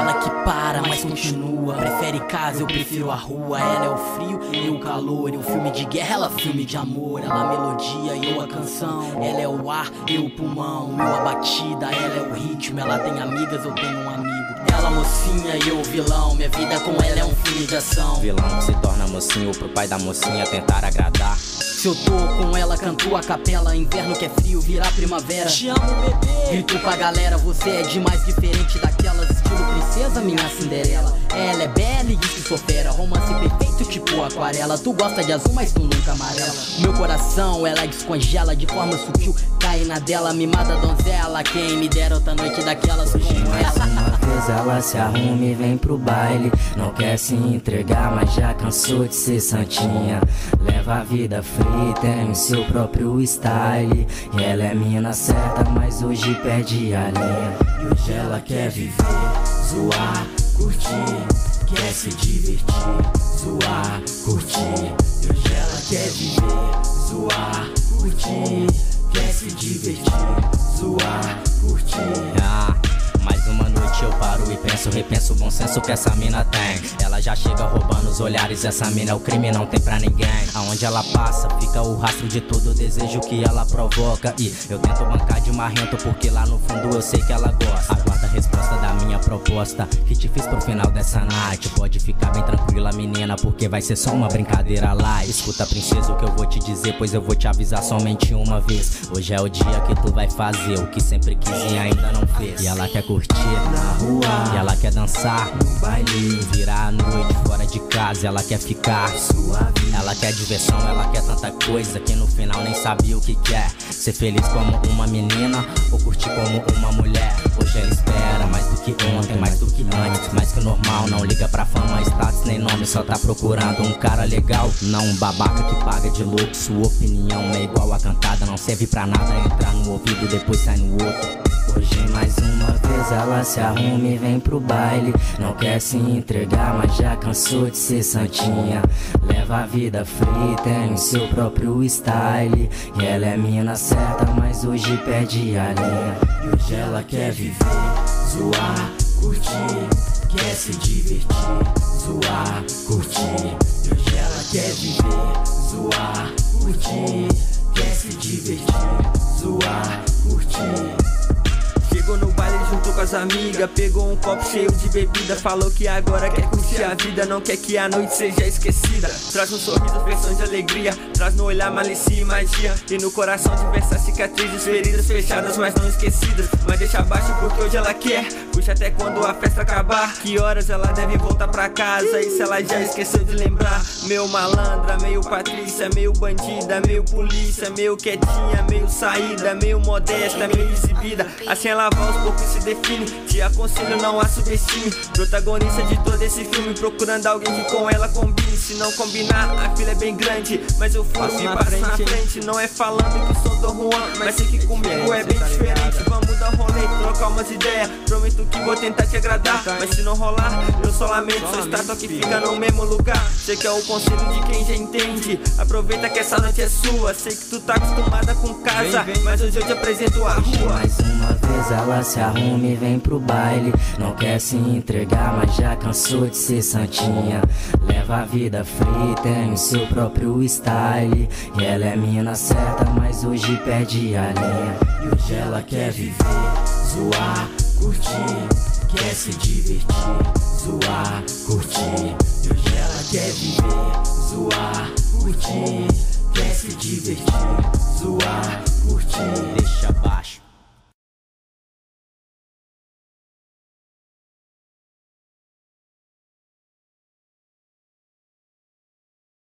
fala que para, mas continua. Prefere casa, eu prefiro a rua. Ela é o frio, eu o calor. Eu filme de guerra, ela filme de amor. Ela a melodia, eu a canção. Ela é o ar, eu o pulmão. Eu a batida, ela é o ritmo. Ela tem amigas, eu tenho um amigo. Ela mocinha e eu o vilão. Minha vida com ela é um filme de ação. Vilão que se torna mocinho pro pai da mocinha tentar agradar. Se eu tô com ela, canto a capela. Inverno que é frio, virar primavera. Te amo, bebê. Grito pra galera, você é demais, diferente daquelas. Estilo princesa, minha Cinderela. Ela é bela e diz que sou fera. Romance perfeito, tipo aquarela. Tu gosta de azul, mas tu nunca amarela. Meu coração, ela descongela de forma sutil. Cai na dela, mimada donzela. Quem me dera outra noite daquelas hoje como mais ela. uma vez ela se arruma e vem pro baile. Não quer se entregar, mas já cansou de ser santinha. Leva a vida free, tem o seu próprio style. E ela é mina certa, mas hoje perde a linha. E hoje ela quer viver, zoar, curtir. Quer se divertir, zoar, curtir. E hoje ela quer viver, zoar, curtir. Quer se divertir, zoar, curtir. Mais uma noite eu paro e penso, repenso o bom senso que essa mina tem. Ela já chega roubando os olhares, essa mina é o crime, não tem pra ninguém. Aonde ela passa, fica o rastro de todo o desejo que ela provoca. E eu tento bancar de marrento porque lá no fundo eu sei que ela gosta. Aguarda a resposta da minha proposta que te fiz pro final dessa night. Pode ficar bem tranquila, menina, porque vai ser só uma brincadeira lá. Escuta, princesa, o que eu vou te dizer, pois eu vou te avisar somente uma vez. Hoje é o dia que tu vai fazer o que sempre quis e ainda não fez. E ela quer curtir na rua, e ela quer dançar no baile, virar a noite fora de casa, ela quer ficar suave. Ela quer diversão, ela quer tanta coisa que no final nem sabia o que quer. Ser feliz como uma menina ou curtir como uma mulher. Hoje ela espera mais do que ontem, mais do que antes, mais que o normal. Não liga pra fama, status nem nome, só tá procurando um cara legal. Não um babaca que paga de louco. Sua opinião é igual a cantada, não serve pra nada. Entrar no ouvido, depois sai no outro. Hoje mais uma vez ela se arruma e vem pro baile. Não quer se entregar, mas já cansou de ser santinha. Leva a vida free, tem o seu próprio style. E ela é mina certa, mas hoje perde a linha. E hoje ela quer viver, zoar, curtir. Quer se divertir, zoar, curtir. E hoje ela quer viver, zoar, curtir. Quer se divertir, zoar, curtir. Chegou no baile junto com as amigas, pegou um copo cheio de bebida. Falou que agora quer curtir a vida, não quer que a noite seja esquecida. Traz um sorriso, versões de alegria, traz no olhar malícia e magia. E no coração diversas cicatrizes, feridas fechadas, mas não esquecidas. Mas deixa abaixo porque hoje ela quer, puxa até quando a festa acabar. Que horas ela deve voltar pra casa, e se ela já esqueceu de lembrar. Meio malandra, meio patrícia, meio bandida, meio polícia, meio quietinha, meio saída, meio modesta, meio exibida. Assim ela vai aos poucos se define, te aconselho não a subestime. Protagonista de todo esse filme, procurando alguém que com ela combine. Se não combinar, a fila é bem grande, mas eu furo e passo na frente. Não é falando que sou Dom Juan, mas sei que comigo é bem diferente. Vamos dar rolê, trocar umas ideias. Prometo que vou tentar te agradar, mas se não rolar, eu só lamento. Sou estátua que fica no mesmo lugar. Sei que é o conselho de quem já entende. Aproveita que essa noite é sua. Sei que tu tá acostumada com casa, mas hoje eu te apresento a rua. Mais uma vez ela se arruma e vem pro baile. Não quer se entregar, mas já cansou de ser santinha. Leva a vida free, tem o seu próprio style. E ela é mina certa, mas hoje perde a linha. E hoje ela quer viver, zoar, curtir. Quer se divertir, zoar, curtir. E hoje ela quer viver, zoar, curtir. Quer se divertir, zoar, curtir. Deixa abaixo.